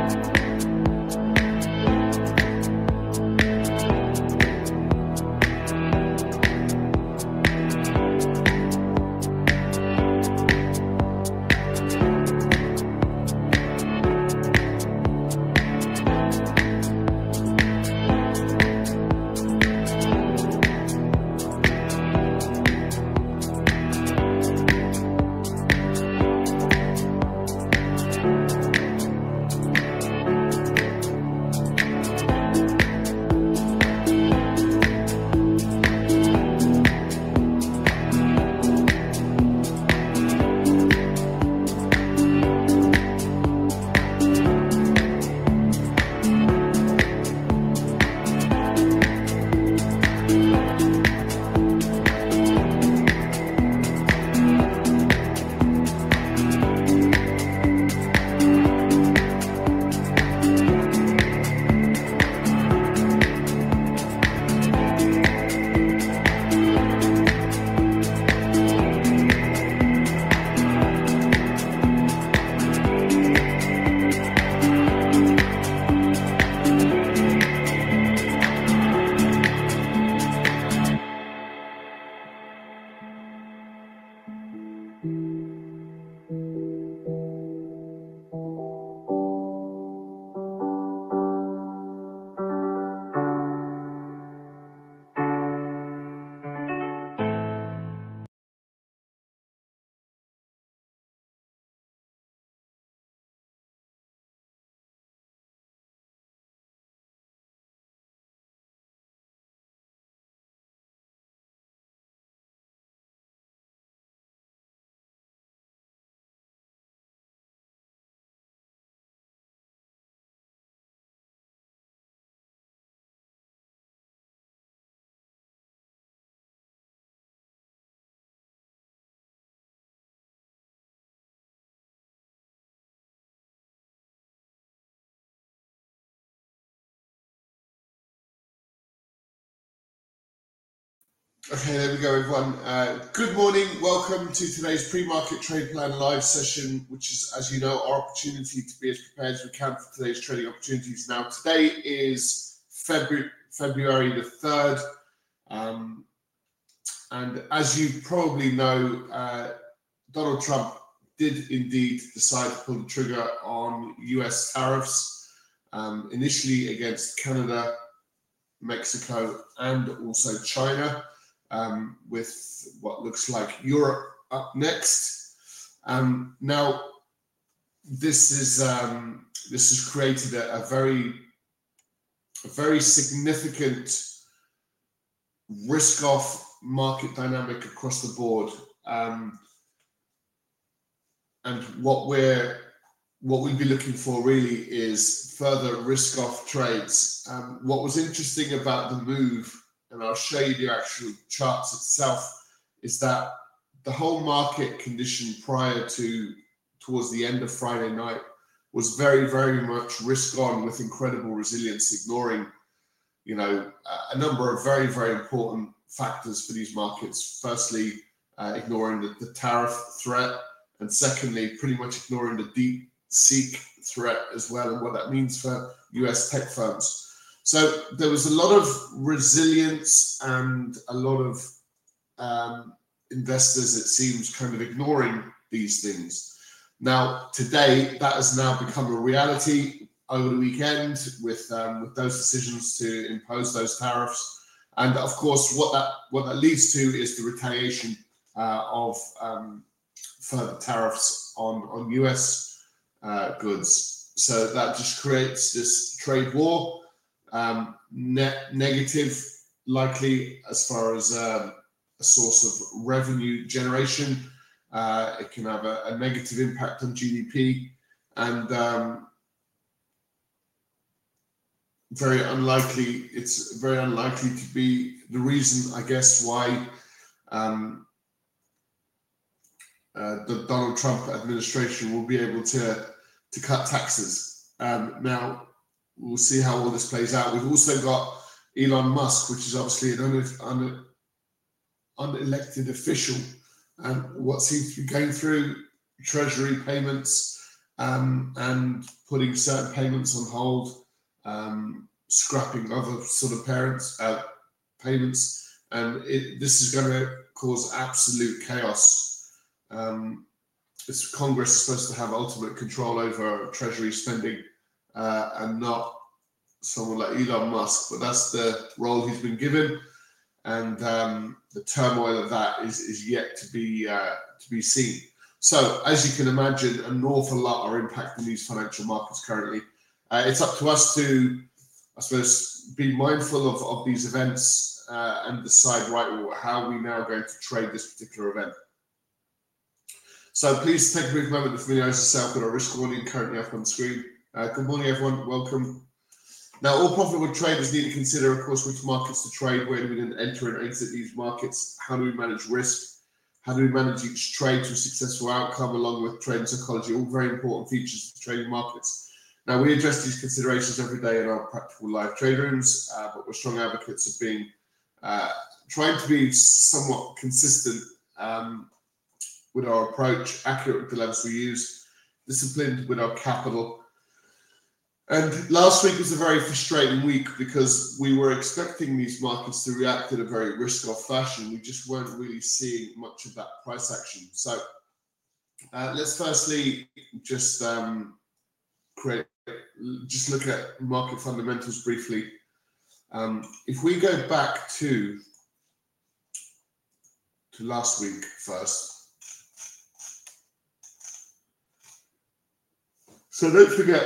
Okay, there we go, everyone. Good morning. Welcome to today's pre-market trade plan live session, which is, as you know, our opportunity to be as prepared as we can for today's trading opportunities. Now, today is February the 3rd, and as you probably know, Donald Trump did indeed decide to pull the trigger on US tariffs, initially against Canada, Mexico, and also China. With what looks like Europe up next. Now, this has created a very significant risk-off market dynamic across the board, and what we'd be looking for really is further risk-off trades. What was interesting about the move, and I'll show you the actual charts itself, is that the whole market condition towards the end of Friday night was very, very much risk on with incredible resilience, ignoring, a number of very, very important factors for these markets. Firstly, ignoring the tariff threat, and secondly, pretty much ignoring the DeepSeek threat as well, and what that means for US tech firms. So there was a lot of resilience and a lot of investors, it seems, kind of ignoring these things. Now, today, that has now become a reality over the weekend with those decisions to impose those tariffs. And of course, what that leads to is the retaliation of further tariffs on US goods. So that just creates this trade war. Net negative, likely, as far as a source of revenue generation. It can have a negative impact on GDP, and it's very unlikely to be the reason, I guess, why the Donald Trump administration will be able to cut taxes. Now, we'll see how all this plays out. We've also got Elon Musk, which is obviously an unelected official, and what seems to be going through Treasury payments and putting certain payments on hold, scrapping other sort of payments, and this is going to cause absolute chaos. Congress is supposed to have ultimate control over Treasury spending, and not someone like Elon Musk, but that's the role he's been given, and the turmoil of that is yet to be seen. So, as you can imagine, an awful lot are impacting these financial markets currently. It's up to us to, I suppose, be mindful of these events and decide, right, how are we now going to trade this particular event. So please take a brief moment to familiarise yourself with our risk warning currently up on the screen. Good morning, everyone. Welcome. Now, all profitable traders need to consider, of course, which markets to trade, where do we then enter and exit these markets, how do we manage risk, how do we manage each trade to a successful outcome, along with trading psychology, all very important features of trading markets. Now, we address these considerations every day in our practical live trade rooms, but we're strong advocates of being, trying to be somewhat consistent with our approach, accurate with the levels we use, disciplined with our capital. And last week was a very frustrating week because we were expecting these markets to react in a very risk-off fashion. We just weren't really seeing much of that price action. So let's firstly just look at market fundamentals briefly. If we go back to last week first. So don't forget,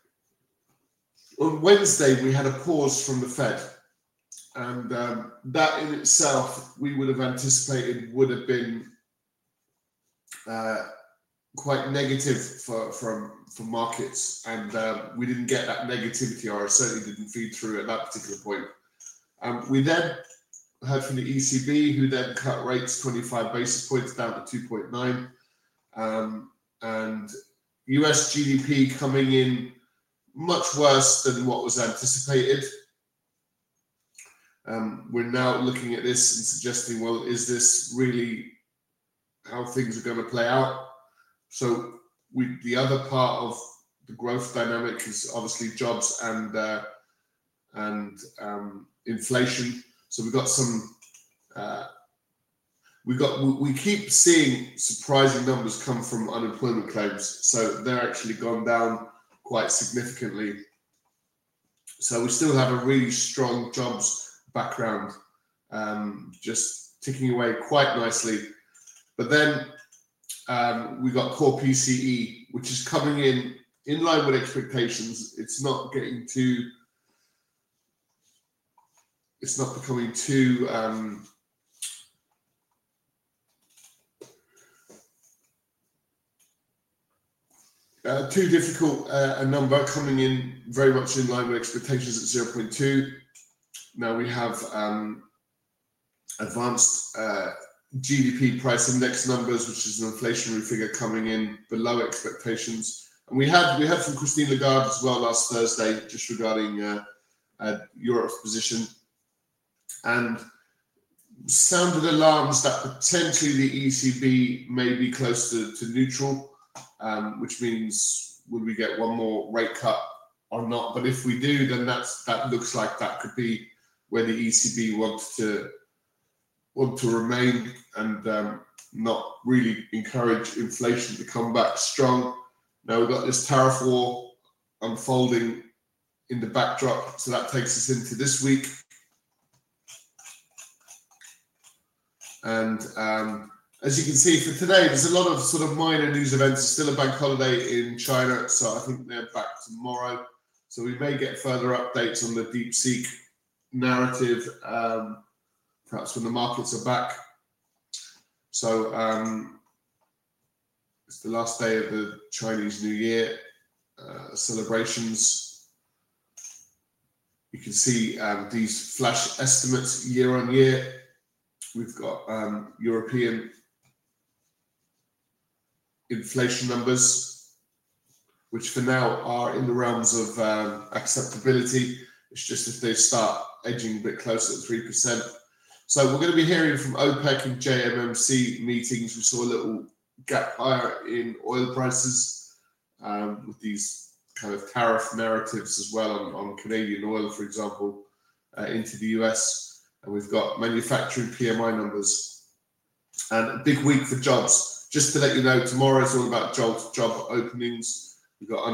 on Wednesday, we had a pause from the Fed, and that in itself, we would have anticipated would have been quite negative for markets, and we didn't get that negativity, or it certainly didn't feed through at that particular point. We then heard from the ECB, who then cut rates 25 basis points down to 2.9, and US GDP coming in much worse than what was anticipated. We're now looking at this and suggesting, well, is this really how things are going to play out? So the other part of the growth dynamic is obviously jobs and inflation. So we've got some, we keep seeing surprising numbers come from unemployment claims. So they're actually gone down quite significantly. So we still have a really strong jobs background, just ticking away quite nicely. But then we got core PCE, which is coming in line with expectations. It's not becoming too too difficult a number, coming in very much in line with expectations at 0.2. Now we have advanced GDP price index numbers, which is an inflationary figure coming in below expectations. And we had from Christine Lagarde as well last Thursday, just regarding Europe's position, and sounded alarms that potentially the ECB may be close to neutral. Which means would we get one more rate cut or not? But if we do, then that looks like that could be where the ECB want to remain and not really encourage inflation to come back strong. Now we've got this tariff war unfolding in the backdrop, so that takes us into this week. And as you can see for today, there's a lot of sort of minor news events. There's still a bank holiday in China, so I think they're back tomorrow. So we may get further updates on the DeepSeek narrative, perhaps when the markets are back. So it's the last day of the Chinese New Year celebrations. You can see these flash estimates year on year. We've got European inflation numbers, which for now are in the realms of acceptability. It's just if they start edging a bit closer to 3%. So we're going to be hearing from OPEC and JMMC meetings. We saw a little gap higher in oil prices. with these kind of tariff narratives as well on Canadian oil, for example, into the US. And we've got manufacturing PMI numbers and a big week for jobs. Just to let you know, tomorrow is all about job openings. We've got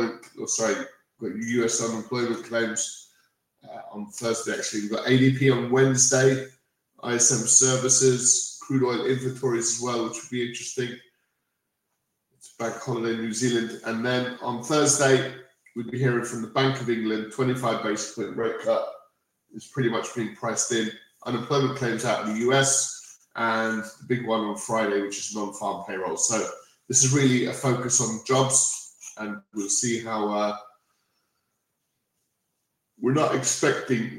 US unemployment claims on Thursday, actually. We've got ADP on Wednesday, ISM services, crude oil inventories as well, which would be interesting. It's bank holiday in New Zealand. And then on Thursday, we'd be hearing from the Bank of England, 25 basis point rate cut is pretty much being priced in. Unemployment claims out in the US, and the big one on Friday, which is non-farm payroll. So this is really a focus on jobs, and we'll see how we're expecting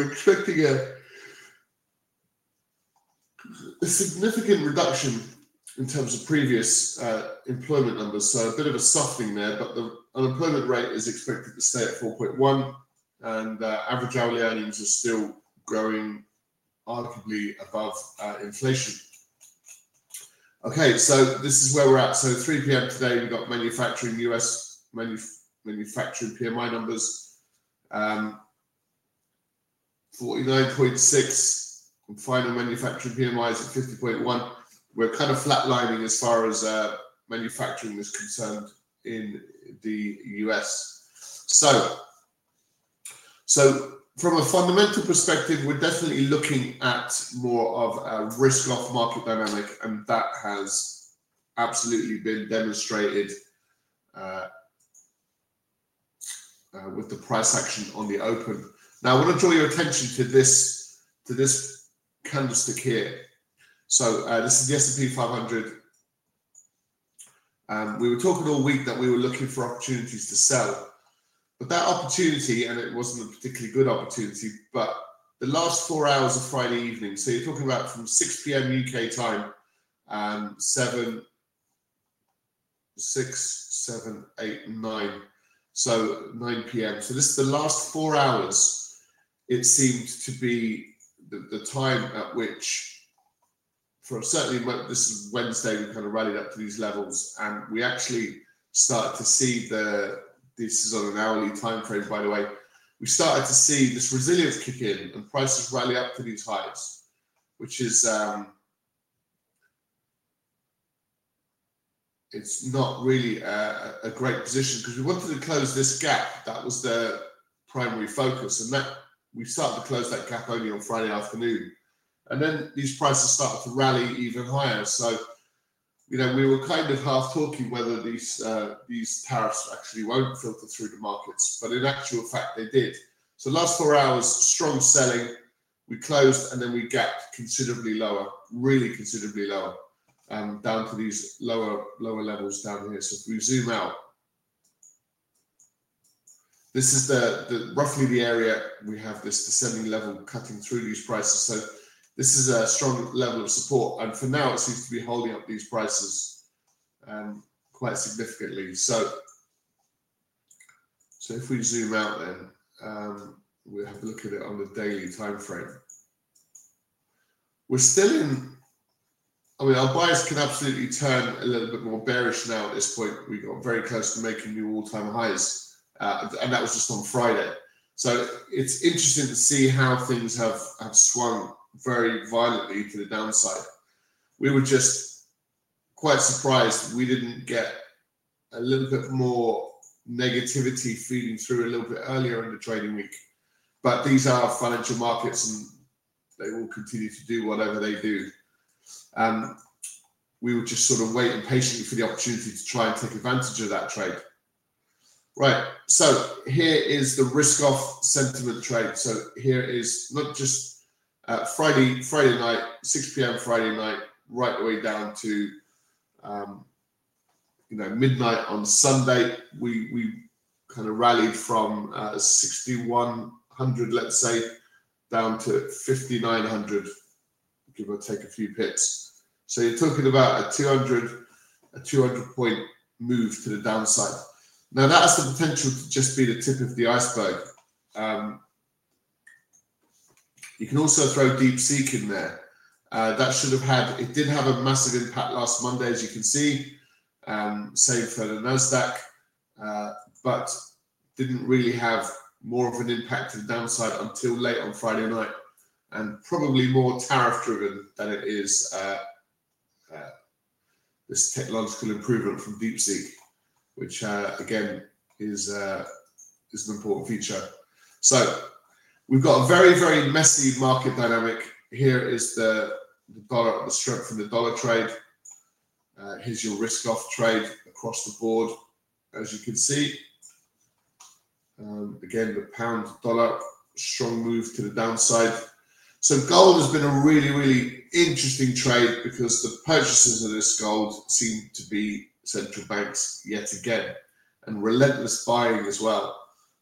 a significant reduction in terms of previous employment numbers. So a bit of a softening there, but the unemployment rate is expected to stay at 4.1, and average hourly earnings are still growing arguably above inflation. Okay, so this is where we're at. So 3 p.m. today, we've got manufacturing, US manufacturing PMI numbers, 49.6, and final manufacturing PMIs at 50.1. We're kind of flatlining as far as manufacturing is concerned in the US. So from a fundamental perspective, we're definitely looking at more of a risk-off market dynamic, and that has absolutely been demonstrated with the price action on the open. Now, I want to draw your attention to this candlestick here. So this is the S&P 500. We were talking all week that we were looking for opportunities to sell. But that opportunity, and it wasn't a particularly good opportunity, but the last 4 hours of Friday evening, so you're talking about from 6 p.m. UK time, 6, 7, 8, 9, so 9 p.m. So this is the last 4 hours. It seemed to be the time at which, certainly this is Wednesday, we kind of rallied up to these levels, and we actually started to see this is on an hourly time frame, by the way. We started to see this resilience kick in and prices rally up to these highs, which is it's not really a great position, because we wanted to close this gap. That was the primary focus, and that we started to close that gap only on Friday afternoon, and then these prices started to rally even higher. So we were kind of half talking whether these tariffs actually won't filter through the markets, but in actual fact they did. So last 4 hours, strong selling. We closed and then we gapped considerably lower, really considerably lower, down to these lower levels down here. So if we zoom out, this is the roughly the area we have this descending level cutting through these prices. So this is a strong level of support, and for now it seems to be holding up these prices quite significantly. So if we zoom out, then we'll have a look at it on the daily time frame. We're still in. Our bias can absolutely turn a little bit more bearish now at this point. We got very close to making new all-time highs, and that was just on Friday. So it's interesting to see how things have swung very violently to the downside. We were just quite surprised we didn't get a little bit more negativity feeding through a little bit earlier in the trading week. But these are financial markets, and they will continue to do whatever they do. We would just sort of wait impatiently for the opportunity to try and take advantage of that trade. Right, so here is the risk-off sentiment trade. So here is not just Friday night, 6 p.m. Friday night, right the way down to midnight on Sunday. We kind of rallied from 6,100, let's say, down to 5,900, give or take a few pips. So you're talking about a 200 point move to the downside. Now that has the potential to just be the tip of the iceberg. You can also throw DeepSeek in there. It did have a massive impact last Monday, as you can see. Same for the Nasdaq. but didn't really have more of an impact to the downside until late on Friday night, and probably more tariff driven than it is this technological improvement from DeepSeek, which again is an important feature. So we've got a very, very messy market dynamic. Here is the dollar, the strength in the dollar trade. Here's your risk off trade across the board, as you can see. Again, the pound dollar, strong move to the downside. So gold has been a really, really interesting trade because the purchasers of this gold seem to be central banks yet again, and relentless buying as well.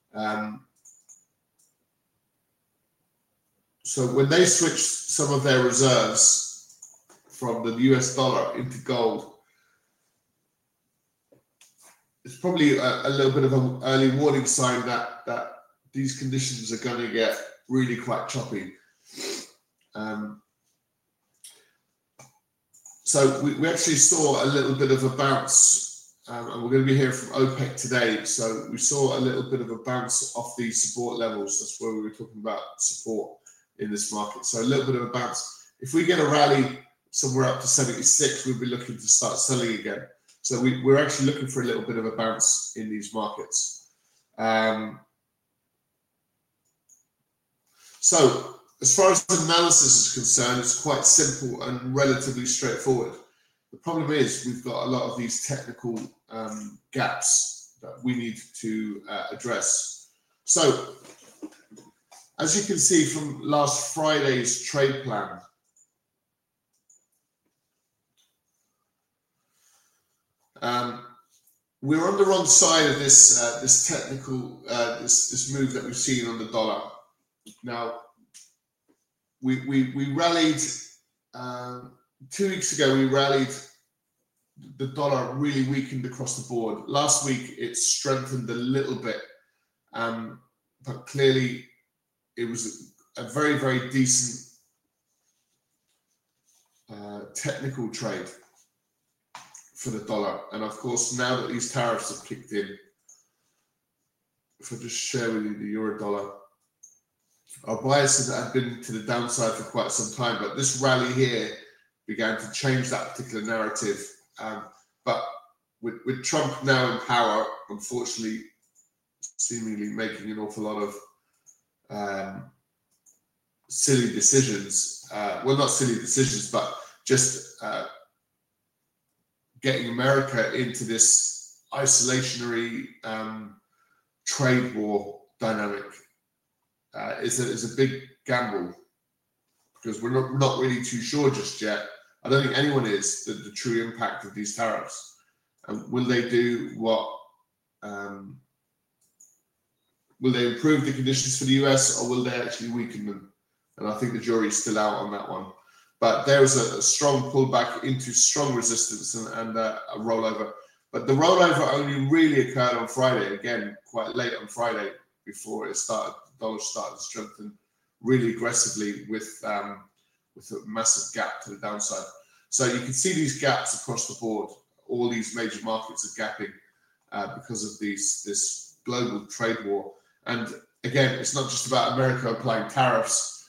So when they switched some of their reserves from the US dollar into gold, it's probably a little bit of an early warning sign that these conditions are going to get really quite choppy. So we actually saw a little bit of a bounce, and we're going to be hearing from OPEC today. So we saw a little bit of a bounce off these support levels. That's where we were talking about support in this market. So a little bit of a bounce. If we get a rally somewhere up to 76, we'll be looking to start selling again. So we're actually looking for a little bit of a bounce in these markets. So as far as analysis is concerned, it's quite simple and relatively straightforward. The problem is we've got a lot of these technical gaps that we need to address. So as you can see from last Friday's trade plan, we're on the wrong side of this technical this move that we've seen on the dollar. Now, we rallied 2 weeks ago. We rallied. The dollar really weakened across the board. Last week it strengthened a little bit, but clearly it was a very, very decent technical trade for the dollar. And of course, now that these tariffs have kicked in, if I just share with you the euro dollar, our bias had been to the downside for quite some time, but this rally here began to change that particular narrative. But with Trump now in power, unfortunately, seemingly making an awful lot of silly decisions. Well, not silly decisions, but just getting America into this isolationary trade war dynamic is a big gamble, because we're not really too sure just yet. I don't think anyone is the true impact of these tariffs. Will they do what? Will they improve the conditions for the US, or will they actually weaken them? And I think the jury's still out on that one. But there was a strong pullback into strong resistance and a rollover. But the rollover only really occurred on Friday, again, quite late on Friday, before it started. The dollar started to strengthen really aggressively with a massive gap to the downside. So you can see these gaps across the board. All these major markets are gapping because of this global trade war. And again, it's not just about America applying tariffs.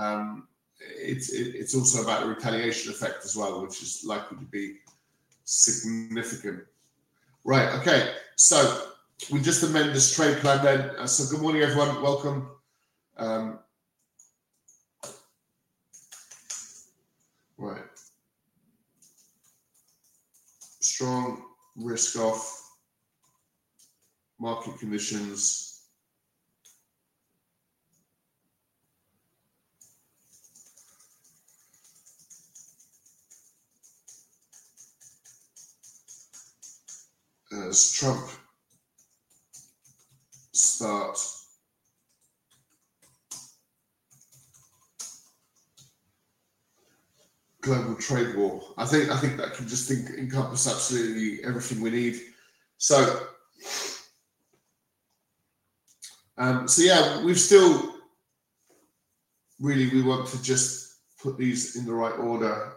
It's also about the retaliation effect as well, which is likely to be significant. Right, okay. So we just amend this trade plan then. So good morning, everyone. Welcome. Right. Strong risk off market conditions. As Trump starts global trade war. I think that can just encompass absolutely everything we need. So yeah, we've still we want to just put these in the right order.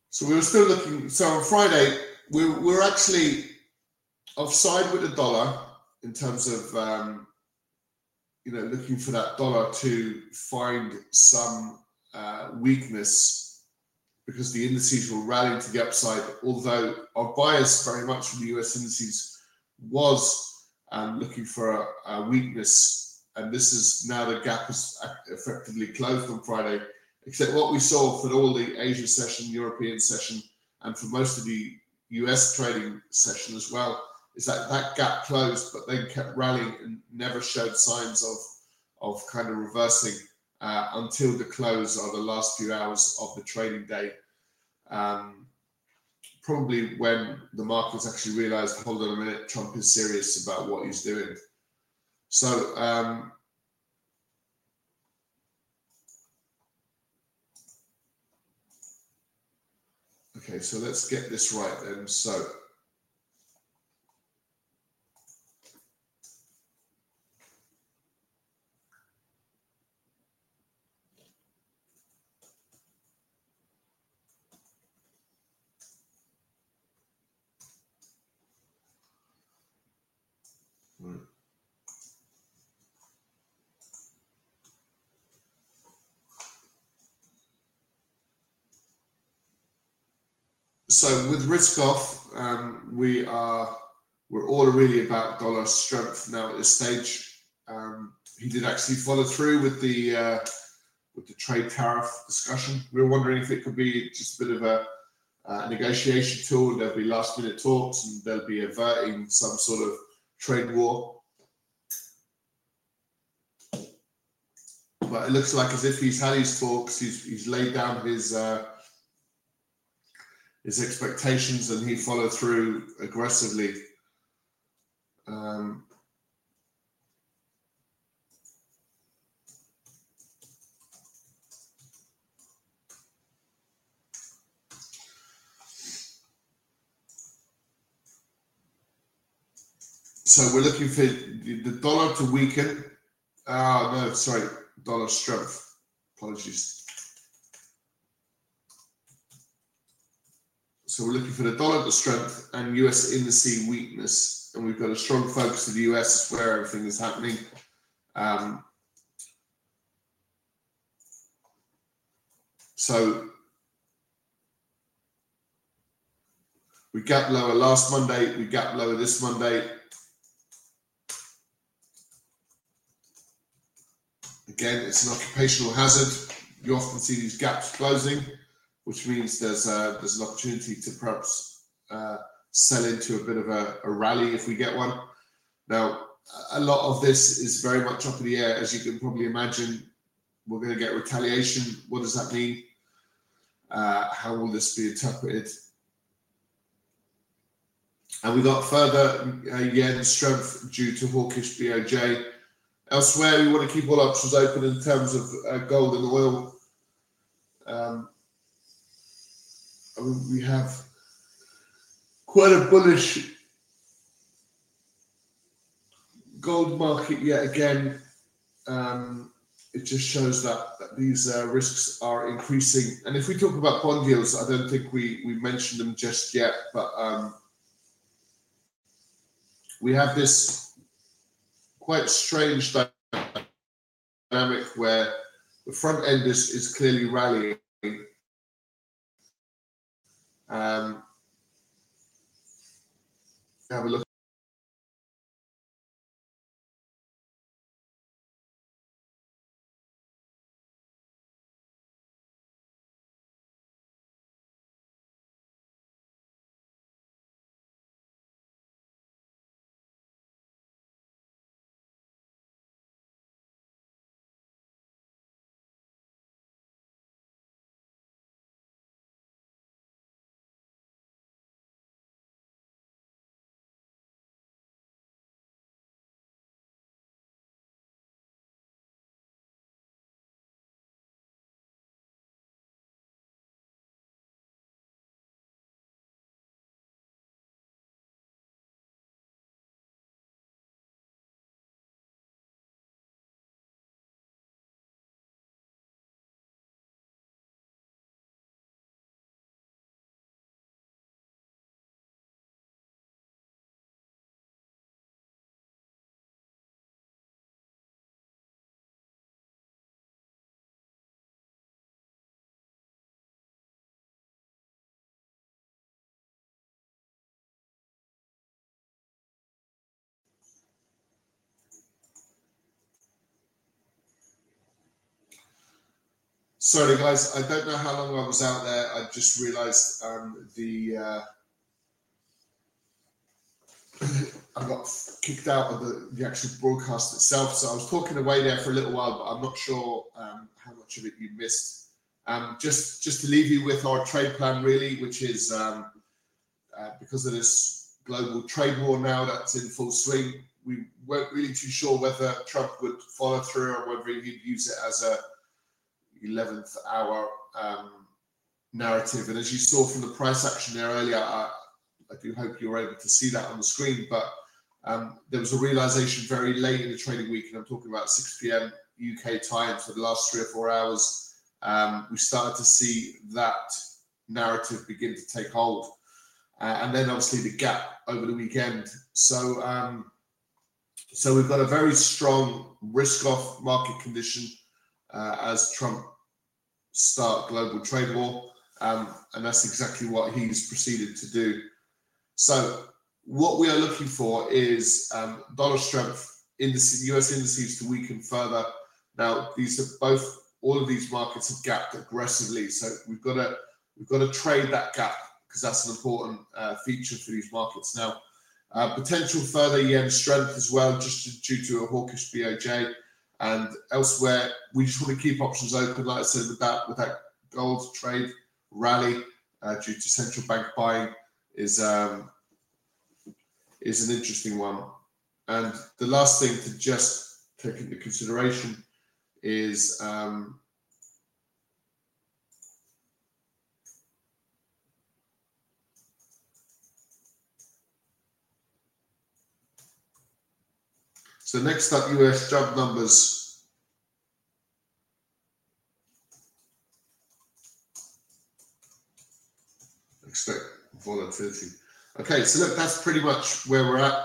So we were still looking. So on Friday, we're actually offside with the dollar in terms of looking for that dollar to find some weakness, because the indices were rallying to the upside. Although our bias very much from the US indices was looking for a weakness, and this is now the gap is effectively closed on Friday. Except what we saw for all the Asian session, European session, and for most of the US trading session as well, is that gap closed, but then kept rallying and never showed signs of kind of reversing until the close of the last few hours of the trading day. Probably when the markets actually realized, hold on a minute, Trump is serious about what he's doing. So okay, so let's get this right then. So So with risk off, we're all really about dollar strength now at this stage. He did actually follow through with the trade tariff discussion. We were wondering if it could be just a bit of a negotiation tool. There'll be last minute talks, and they'll be averting some sort of trade war. But it looks like as if he's had his talks, he's laid down his expectations, and he followed through aggressively. So we're looking for the dollar to weaken. No, sorry, dollar strength. Apologies. So we're looking for the dollar to strength and US indice weakness, and we've got a strong focus to the US where everything is happening. So we gap lower last Monday, we gap lower this Monday. Again, it's an occupational hazard. You often see these gaps closing, which means there's an opportunity to perhaps sell into a bit of a rally if we get one. Now, a lot of this is very much up in the air, as you can probably imagine. We're going to get retaliation. What does that mean? How will this be interpreted? And we got further yen strength due to hawkish BOJ. Elsewhere, we want to keep all options open in terms of gold and oil. We have quite a bullish gold market yet again. It just shows that these risks are increasing. And if we talk about bond yields, I don't think we mentioned them just yet, but we have this quite strange dynamic where the front end is clearly rallying. Have a look. Sorry, guys. I don't know how long I was out there. I just realised I got kicked out of the actual broadcast itself. So I was talking away there for a little while, but I'm not sure how much of it you missed. Just to leave you with our trade plan, really, which is because of this global trade war now that's in full swing, we weren't really too sure whether Trump would follow through or whether he'd use it as a 11th hour narrative. And as you saw from the price action there earlier, I do hope you were able to see that on the screen, but there was a realization very late in the trading week, and I'm talking about 6 p.m. UK time for the last 3 or 4 hours. We started to see that narrative begin to take hold. And then obviously the gap over the weekend. So we've got a very strong risk-off market condition as Trump start global trade war, and that's exactly what he's proceeded to do. So what we are looking for is dollar strength in the US indices to weaken further. Now all of these markets have gapped aggressively, so we've got to trade that gap, because that's an important feature for these markets. Now, potential further yen strength as well, just due to a hawkish BOJ. And elsewhere, we just want to keep options open, like I said, with that gold trade rally due to central bank buying is an interesting one. And the last thing to just take into consideration is so next up, US job numbers. Expect volatility. Okay, so look, that's pretty much where we're at.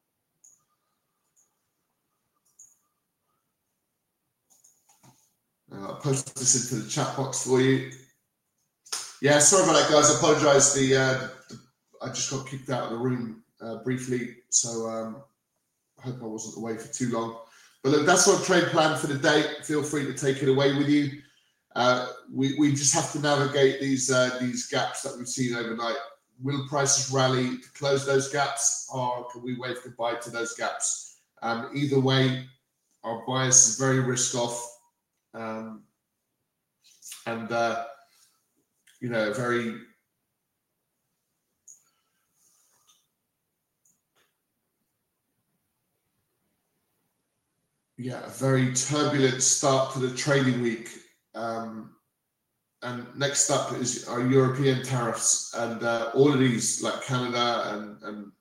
I'll post this into the chat box for you. Yeah, sorry about that, guys. I apologise. I just got kicked out of the room briefly, so I hope I wasn't away for too long. But look, that's our trade plan for the day. Feel free to take it away with you. We just have to navigate these gaps that we've seen overnight. Will prices rally to close those gaps, or can we wave goodbye to those gaps? Either way, our bias is very risk off, and very. Yeah, a very turbulent start to the trading week. And next up is our European tariffs, and all of these, like Canada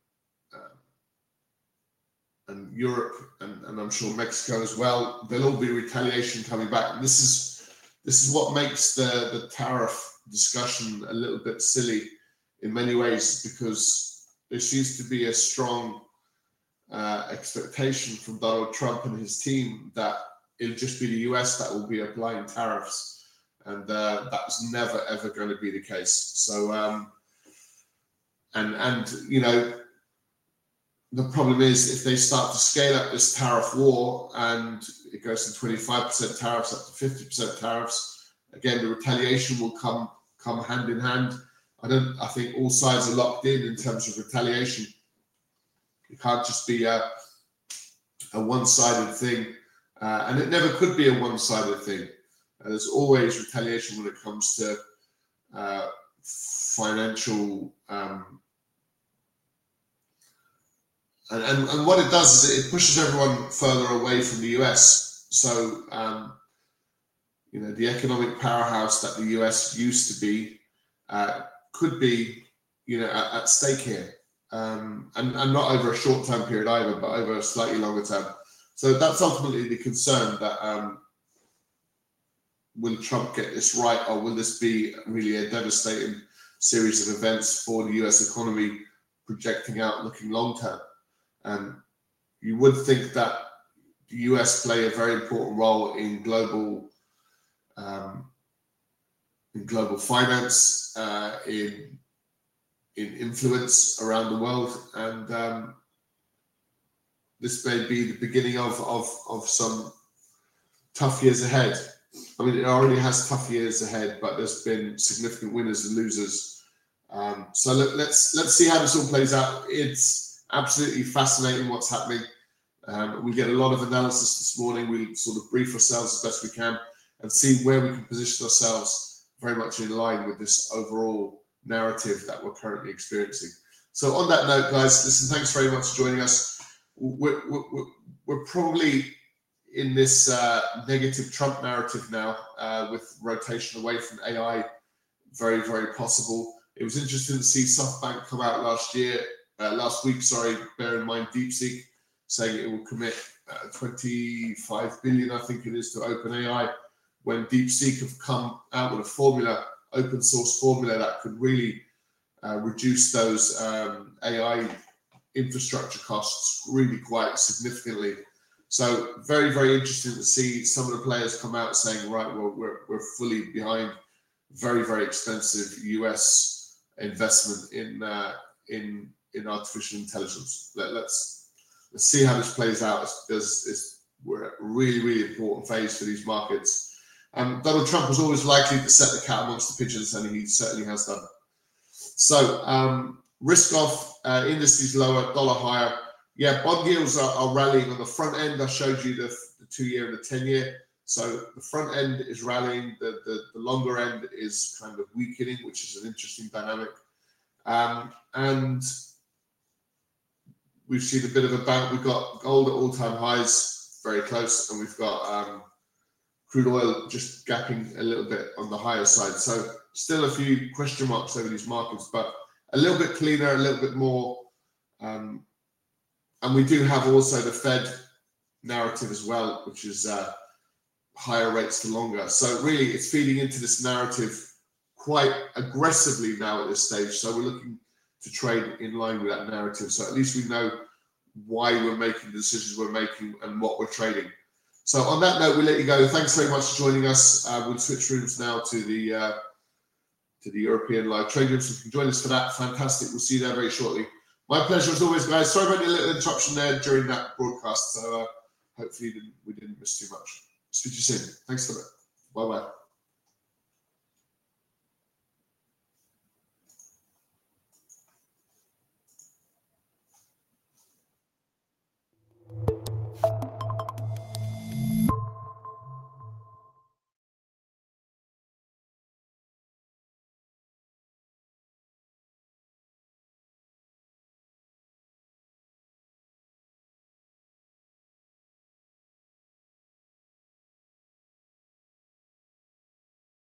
and Europe, and I'm sure Mexico as well, there'll all be retaliation coming back. And this is what makes the tariff discussion a little bit silly in many ways, because there seems to be a strong expectation from Donald Trump and his team that it'll just be the US that will be applying tariffs, and that was never ever going to be the case. So and you know, the problem is if they start to scale up this tariff war and it goes from 25% tariffs up to 50% tariffs, again the retaliation will come hand in hand. I think all sides are locked in terms of retaliation. It can't just be a one-sided thing, and it never could be a one-sided thing. There's always retaliation when it comes to financial, and what it does is it pushes everyone further away from the US. So the economic powerhouse that the US used to be could be at stake here. And not over a short-term period either, but over a slightly longer term. So that's ultimately the concern, that will Trump get this right, or will this be really a devastating series of events for the US economy projecting out, looking long-term? You would think that the US play a very important role in global finance, in influence around the world, and this may be the beginning of some tough years ahead. I mean, it already has tough years ahead, but there's been significant winners and losers. So let's see how this all plays out. It's absolutely fascinating what's happening. We get a lot of analysis this morning. We sort of brief ourselves as best we can and see where we can position ourselves very much in line with this overall narrative that we're currently experiencing. So on that note, guys, listen, thanks very much for joining us. We're probably in this negative Trump narrative now, with rotation away from AI, very, very possible. It was interesting to see SoftBank come out last week, bear in mind DeepSeek, saying it will commit 25 billion, I think it is, to OpenAI, when DeepSeek have come out with a formula, open source formula, that could really reduce those AI infrastructure costs really quite significantly. So very, very interesting to see some of the players come out saying, right, well, we're fully behind very, very expensive US investment in artificial intelligence. Let's see how this plays out, because we're at a really, really important phase for these markets. Donald Trump was always likely to set the cat amongst the pigeons, and he certainly has done. So risk off, indices lower, dollar higher. Yeah, bond yields are rallying on the front end. I showed you the 2-year and the 10-year. So the front end is rallying. The longer end is kind of weakening, which is an interesting dynamic. And we've seen a bit of a bounce. We've got gold at all-time highs, very close, and we've got crude oil just gapping a little bit on the higher side. So still a few question marks over these markets, but a little bit cleaner, a little bit more. And we do have also the Fed narrative as well, which is higher rates for longer. So really, it's feeding into this narrative quite aggressively now at this stage. So we're looking to trade in line with that narrative. So at least we know why we're making the decisions we're making and what we're trading. So on that note, we'll let you go. Thanks very much for joining us. We'll switch rooms now to the European live trade room. So if you can join us for that, fantastic. We'll see you there very shortly. My pleasure as always, guys. Sorry about the little interruption there during that broadcast. So hopefully we didn't miss too much. Speak to you soon. Thanks for that. Bye-bye.